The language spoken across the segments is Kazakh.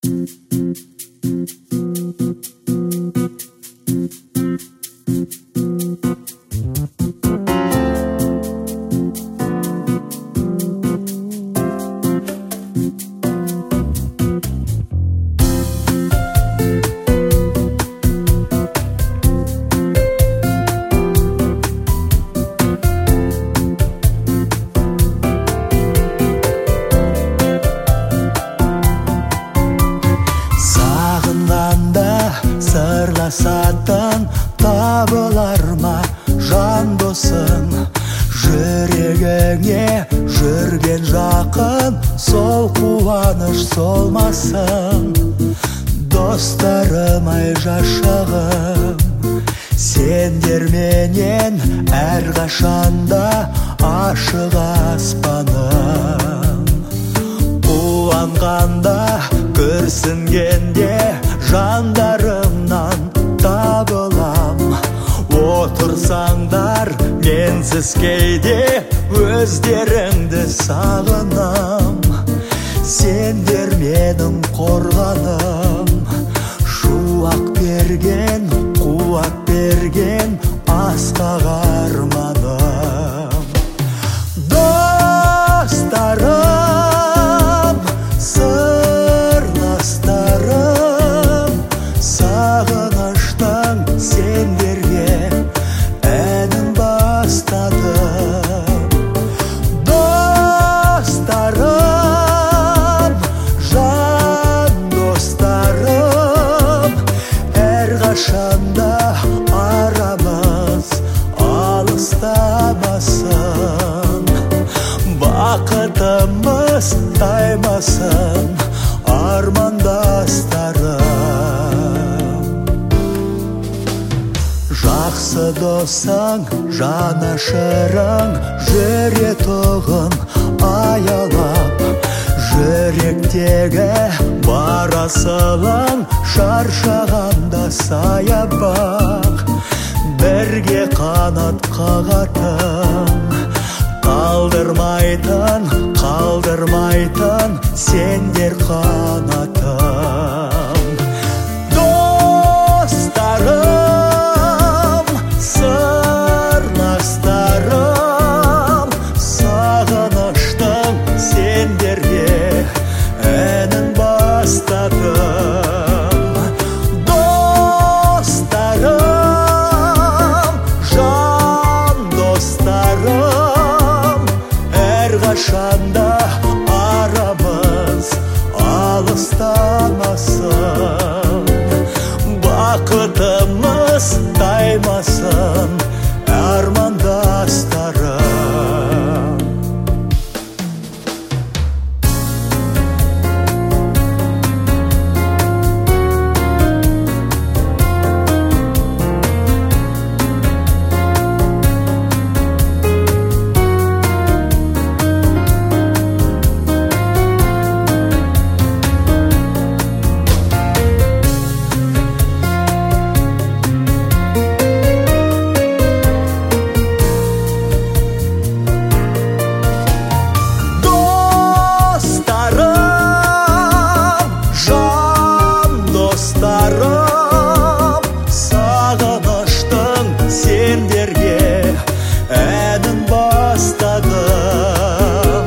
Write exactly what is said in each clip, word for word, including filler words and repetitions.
Сырласатын табылар ма жан досың, жүрегіңе жүрген жақын, сол қуаныш солмасын. Достарым ай жашығым, сендер менен әрқашанда ашық аспаным. Қуанғанда күрсінгенде жандарымнан табылам. Отырсаңдар менсіз кейде өздеріңді сағынам. Сендер менің қорғаным, шуақ берген, қуат берген асқақ арманым. Достарым, сырластарым, сағыныштың сендерге әнін бастадым. Достарым, жан достарым, әрқашанда арамыз алыстамасын. Бақытымыз таймасын, армандастарым. Жақсы досың, жанашырың, жүретұғын аялап, жүректегі бар асылың шаршағанда саябақ. Бірге қанат қағатын, қалдырмайтын, қалдырмайтын сендер қанатым. Достарым, сырластарым, сағыныштың сендерге әнін бастадым. Достарым, жан достарым, әрқашанда арамыз алыстамасын. Бақытымыз таймасын, армандастарым. Сағыныштың сендерге әнін бастадым.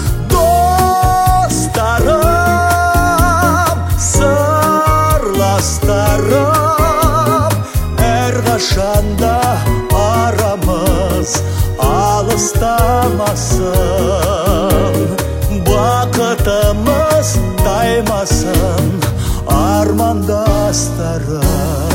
Достарым, сырластарым, әрқашанда арамыз алыстамасын. Бақытымыз таймасын, армандастарым.